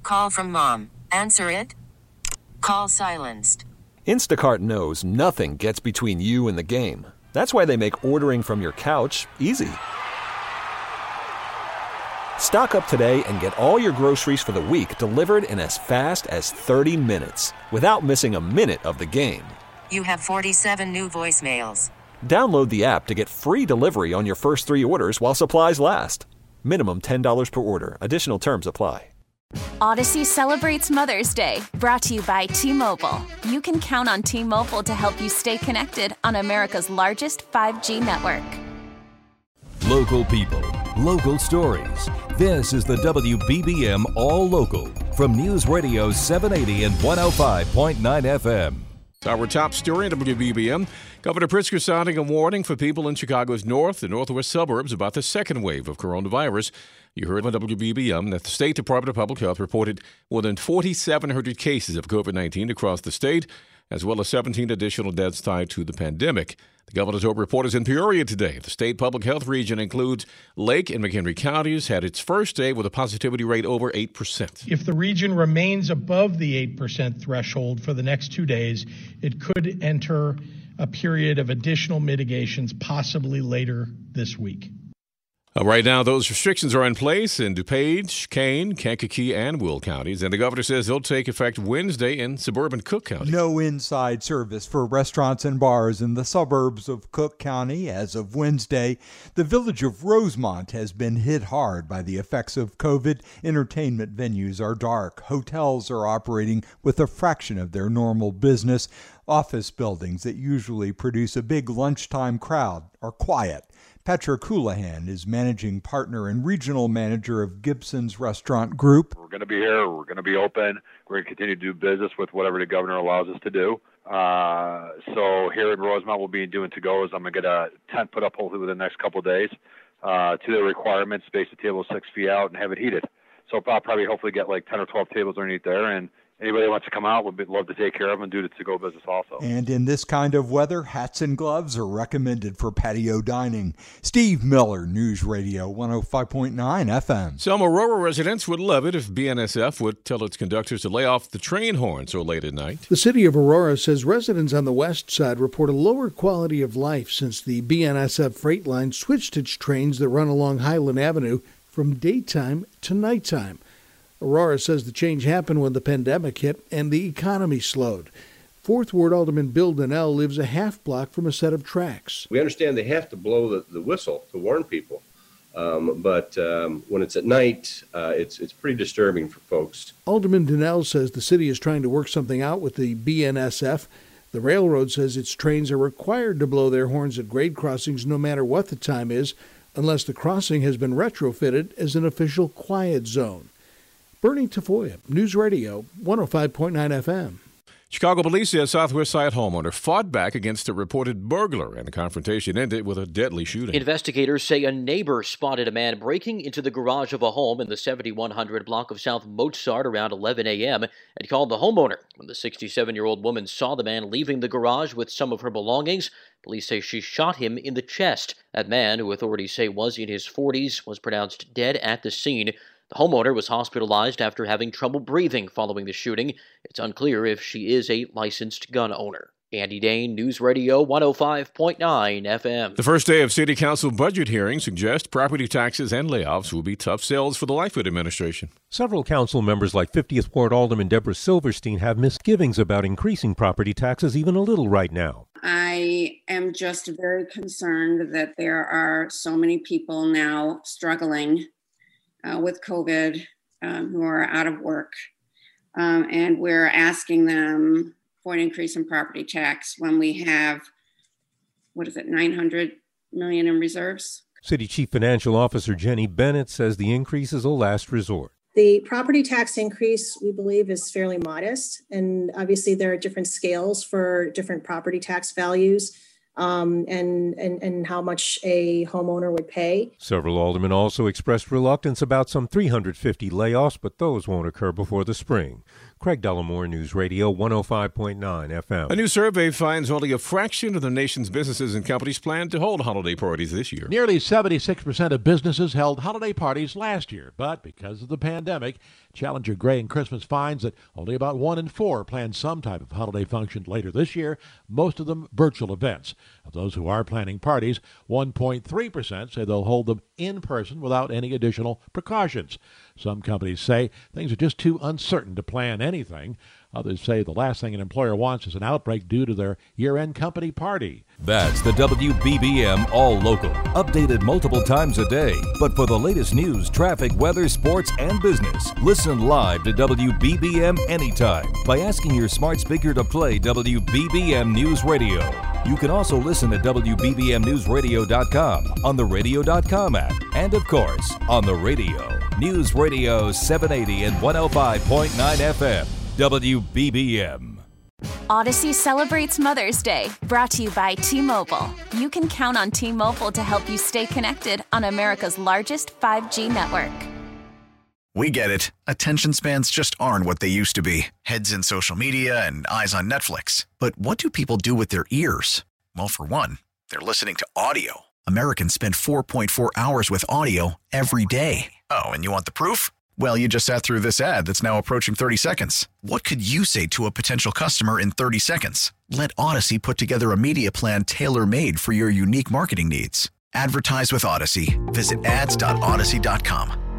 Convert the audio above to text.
Call from mom. Answer it. Call silenced. Instacart knows nothing gets between you and the game. That's why they make ordering from your couch easy. Stock up today and get all your groceries for the week delivered in as fast as 30 minutes without missing a minute of the game. You have 47 new voicemails. Download the app to get free delivery on your first 3 orders while supplies last. Minimum $10 per order. Additional terms apply. Odyssey celebrates Mother's Day, brought to you by T-Mobile. You can count on T-Mobile to help you stay connected on America's largest 5G network. Local people, local stories. This is the WBBM All Local from News Radio 780 and 105.9 FM. Our top story at WBBM. Governor Pritzker sounding a warning for people in Chicago's north and northwest suburbs about the second wave of coronavirus. You heard on WBBM that the State Department of Public Health reported more than 4,700 cases of COVID-19 across the state, as well as 17 additional deaths tied to the pandemic. The governor's open report is in Peoria today. The state public health region includes Lake and McHenry counties, had its first day with a positivity rate over 8%. If the region remains above the 8% threshold for the next 2 days, it could enter a period of additional mitigations, possibly later this week. Right now, those restrictions are in place in DuPage, Kane, Kankakee, and Will counties, and the governor says they'll take effect Wednesday in suburban Cook County. No inside service for restaurants and bars in the suburbs of Cook County as of Wednesday. The village of Rosemont has been hit hard by the effects of COVID. Entertainment venues are dark. Hotels are operating with a fraction of their normal business. Office buildings that usually produce a big lunchtime crowd are quiet. Petra Coulihan is managing partner and regional manager of Gibson's Restaurant Group. We're going to be here. We're going to be open. We're going to continue to do business with whatever the governor allows us to do. So here in Rosemont, we'll be doing to-goes. I'm going to get a tent put up hopefully within the next couple of days to the requirements, space the table 6 feet out, and have it heated. So I'll probably hopefully get like 10 or 12 tables underneath there, and anybody who wants to come out, we'd love to take care of them and do the to-go business also. And in this kind of weather, hats and gloves are recommended for patio dining. Steve Miller, News Radio 105.9 FM. Some Aurora residents would love it if BNSF would tell its conductors to lay off the train horn so late at night. The city of Aurora says residents on the west side report a lower quality of life since the BNSF freight line switched its trains that run along Highland Avenue from daytime to nighttime. Aurora says the change happened when the pandemic hit and the economy slowed. Fourth Ward Alderman Bill Donnell lives a half block from a set of tracks. We understand they have to blow the whistle to warn people, but when it's at night, it's pretty disturbing for folks. Alderman Donnell says the city is trying to work something out with the BNSF. The railroad says its trains are required to blow their horns at grade crossings no matter what the time is, unless the crossing has been retrofitted as an official quiet zone. Bernie Tafoya, News Radio 105.9 FM. Chicago police say a Southwest Side homeowner fought back against a reported burglar, and the confrontation ended with a deadly shooting. Investigators say a neighbor spotted a man breaking into the garage of a home in the 7100 block of South Mozart around 11 a.m. and called the homeowner. When the 67-year-old woman saw the man leaving the garage with some of her belongings, police say she shot him in the chest. That man, who authorities say was in his 40s, was pronounced dead at the scene. The homeowner was hospitalized after having trouble breathing following the shooting. It's unclear if she is a licensed gun owner. Andy Dane, News Radio 105.9 FM. The first day of City Council budget hearings suggests property taxes and layoffs will be tough sells for the Lightfoot administration. Several council members like 50th Ward Alderman Deborah Silverstein have misgivings about increasing property taxes even a little right now. I am just very concerned that there are so many people now struggling with COVID who are out of work. And we're asking them for an increase in property tax when we have, $900 million in reserves? City Chief Financial Officer Jenny Bennett says the increase is a last resort. The property tax increase, we believe, is fairly modest. And obviously there are different scales for different property tax values. And how much a homeowner would pay. Several aldermen also expressed reluctance about some 350 layoffs, but those won't occur before the spring. Craig Dellamore, News Radio 105.9 FM. A new survey finds only a fraction of the nation's businesses and companies plan to hold holiday parties this year. Nearly 76% of businesses held holiday parties last year, but because of the pandemic, Challenger Gray and Christmas finds that only about 1 in 4 plan some type of holiday function later this year, most of them virtual events. Of those who are planning parties, 1.3% say they'll hold them in person without any additional precautions. Some companies say things are just too uncertain to plan anything. Others say the last thing an employer wants is an outbreak due to their year-end company party. That's the WBBM All Local, updated multiple times a day. But for the latest news, traffic, weather, sports, and business, listen live to WBBM anytime by asking your smart speaker to play WBBM News Radio. You can also listen at WBBMNewsRadio.com, on the Radio.com app, and of course, on the radio. News Radio 780 and 105.9 FM. WBBM. Odyssey celebrates Mother's Day, brought to you by T-Mobile. You can count on T-Mobile to help you stay connected on America's largest 5G network. We get it. Attention spans just aren't what they used to be. Heads in social media and eyes on Netflix. But what do people do with their ears? Well, for one, they're listening to audio. Americans spend 4.4 hours with audio every day. Oh, and you want the proof? Well, you just sat through this ad that's now approaching 30 seconds. What could you say to a potential customer in 30 seconds? Let Odyssey put together a media plan tailor-made for your unique marketing needs. Advertise with Odyssey. Visit ads.odyssey.com.